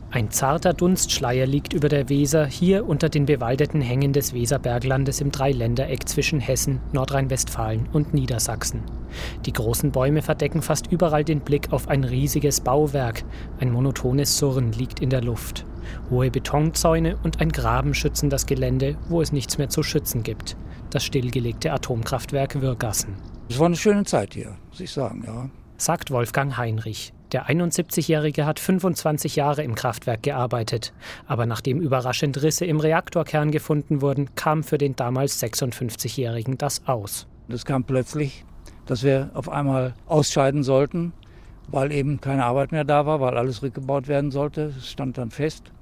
Ein zarter Dunstschleier liegt über der Weser, hier unter den bewaldeten Hängen des Weserberglandes im Dreiländereck zwischen Hessen, Nordrhein-Westfalen und Niedersachsen. Die großen Bäume verdecken fast überall den Blick auf ein riesiges Bauwerk. Ein monotones Surren liegt in der Luft. Hohe Betonzäune und ein Graben schützen das Gelände, wo es nichts mehr zu schützen gibt. Das stillgelegte Atomkraftwerk Würgassen. Es war eine schöne Zeit hier, muss ich sagen, ja. Sagt Wolfgang Heinrich. Der 71-Jährige hat 25 Jahre im Kraftwerk gearbeitet. Aber nachdem überraschend Risse im Reaktorkern gefunden wurden, kam für den damals 56-Jährigen das aus. Es kam plötzlich, dass wir auf einmal ausscheiden sollten, weil eben keine Arbeit mehr da war, weil alles rückgebaut werden sollte. Das stand dann fest.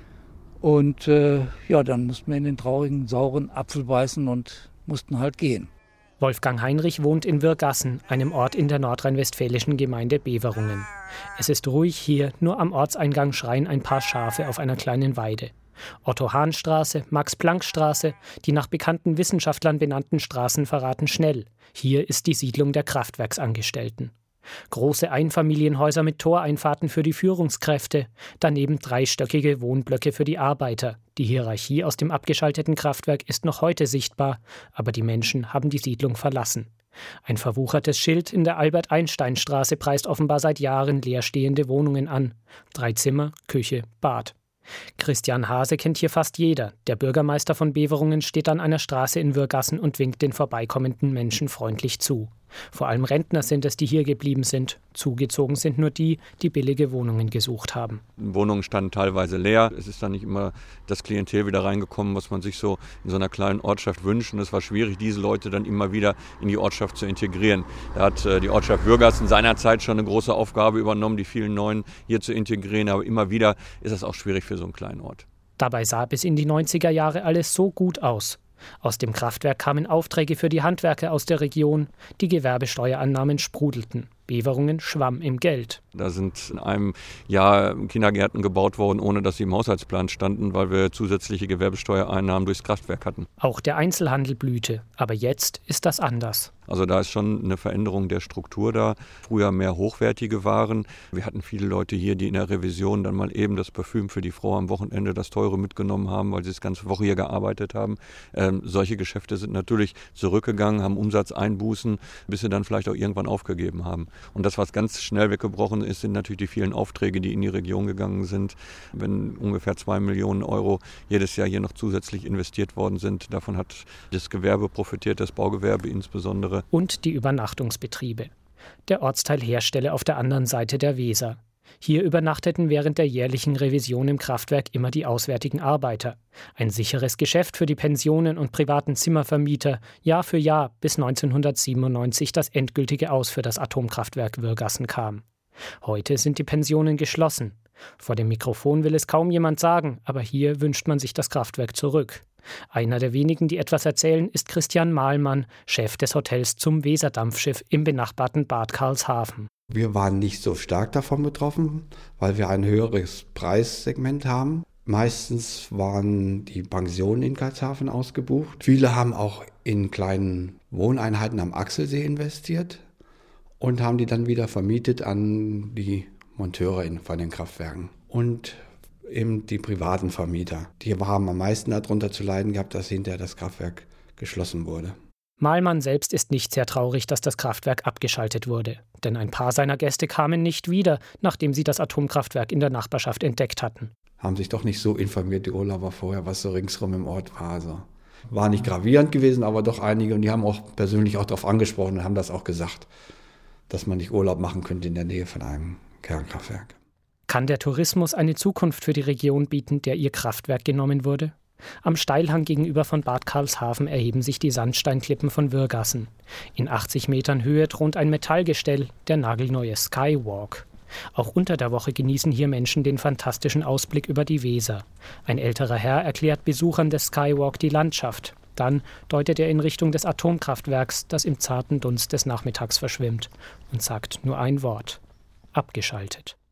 Und dann mussten wir in den traurigen, sauren Apfel beißen und mussten halt gehen. Wolfgang Heinrich wohnt in Würgassen, einem Ort in der nordrhein-westfälischen Gemeinde Beverungen. Es ist ruhig hier, nur am Ortseingang schreien ein paar Schafe auf einer kleinen Weide. Otto-Hahn-Straße, Max-Planck-Straße, die nach bekannten Wissenschaftlern benannten Straßen verraten schnell. Hier ist die Siedlung der Kraftwerksangestellten. Große Einfamilienhäuser mit Toreinfahrten für die Führungskräfte, daneben dreistöckige Wohnblöcke für die Arbeiter. Die Hierarchie aus dem abgeschalteten Kraftwerk ist noch heute sichtbar, aber die Menschen haben die Siedlung verlassen. Ein verwuchertes Schild in der Albert-Einstein-Straße preist offenbar seit Jahren leerstehende Wohnungen an. 3 Zimmer, Küche, Bad. Christian Hase kennt hier fast jeder. Der Bürgermeister von Beverungen steht an einer Straße in Würgassen und winkt den vorbeikommenden Menschen freundlich zu. Vor allem Rentner sind es, die hier geblieben sind. Zugezogen sind nur die, die billige Wohnungen gesucht haben. Wohnungen standen teilweise leer. Es ist dann nicht immer das Klientel wieder reingekommen, was man sich so in so einer kleinen Ortschaft wünscht. Und es war schwierig, diese Leute dann immer wieder in die Ortschaft zu integrieren. Da hat die Ortschaft Würgassen seinerzeit schon eine große Aufgabe übernommen, die vielen Neuen hier zu integrieren. Aber immer wieder ist das auch schwierig für so einen kleinen Ort. Dabei sah bis in die 90er Jahre alles so gut aus. Aus dem Kraftwerk kamen Aufträge für die Handwerker aus der Region. Die Gewerbesteuerannahmen sprudelten. Beverungen schwamm im Geld. Da sind in einem Jahr Kindergärten gebaut worden, ohne dass sie im Haushaltsplan standen, weil wir zusätzliche Gewerbesteuereinnahmen durchs Kraftwerk hatten. Auch der Einzelhandel blühte. Aber jetzt ist das anders. Also da ist schon eine Veränderung der Struktur da. Früher mehr hochwertige Waren. Wir hatten viele Leute hier, die in der Revision dann mal eben das Parfüm für die Frau am Wochenende, das teure mitgenommen haben, weil sie das ganze Woche hier gearbeitet haben. Solche Geschäfte sind natürlich zurückgegangen, haben Umsatzeinbußen, bis sie dann vielleicht auch irgendwann aufgegeben haben. Und das, was ganz schnell weggebrochen ist, sind natürlich die vielen Aufträge, die in die Region gegangen sind. Wenn ungefähr 2 Millionen Euro jedes Jahr hier noch zusätzlich investiert worden sind, davon hat das Gewerbe profitiert, das Baugewerbe insbesondere. Und die Übernachtungsbetriebe. Der Ortsteil Heerstelle auf der anderen Seite der Weser. Hier übernachteten während der jährlichen Revision im Kraftwerk immer die auswärtigen Arbeiter. Ein sicheres Geschäft für die Pensionen und privaten Zimmervermieter, Jahr für Jahr, bis 1997 das endgültige Aus für das Atomkraftwerk Würgassen kam. Heute sind die Pensionen geschlossen. Vor dem Mikrofon will es kaum jemand sagen, aber hier wünscht man sich das Kraftwerk zurück. Einer der wenigen, die etwas erzählen, ist Christian Mahlmann, Chef des Hotels zum Weserdampfschiff im benachbarten Bad Karlshafen. Wir waren nicht so stark davon betroffen, weil wir ein höheres Preissegment haben. Meistens waren die Pensionen in Karlshafen ausgebucht. Viele haben auch in kleinen Wohneinheiten am Achselsee investiert und haben die dann wieder vermietet an die Monteure von den Kraftwerken. Und eben die privaten Vermieter. Die haben am meisten darunter zu leiden gehabt, dass hinterher das Kraftwerk geschlossen wurde. Mahlmann selbst ist nicht sehr traurig, dass das Kraftwerk abgeschaltet wurde. Denn ein paar seiner Gäste kamen nicht wieder, nachdem sie das Atomkraftwerk in der Nachbarschaft entdeckt hatten. Haben sich doch nicht so informiert, die Urlauber vorher, was so ringsrum im Ort war. Also war nicht gravierend gewesen, aber doch einige. Und die haben auch persönlich auch darauf angesprochen und haben das auch gesagt, dass man nicht Urlaub machen könnte in der Nähe von einem Kernkraftwerk. Kann der Tourismus eine Zukunft für die Region bieten, der ihr Kraftwerk genommen wurde? Am Steilhang gegenüber von Bad Karlshafen erheben sich die Sandsteinklippen von Würgassen. In 80 Metern Höhe thront ein Metallgestell, der nagelneue Skywalk. Auch unter der Woche genießen hier Menschen den fantastischen Ausblick über die Weser. Ein älterer Herr erklärt Besuchern des Skywalk die Landschaft. Dann deutet er in Richtung des Atomkraftwerks, das im zarten Dunst des Nachmittags verschwimmt, und sagt nur ein Wort: abgeschaltet.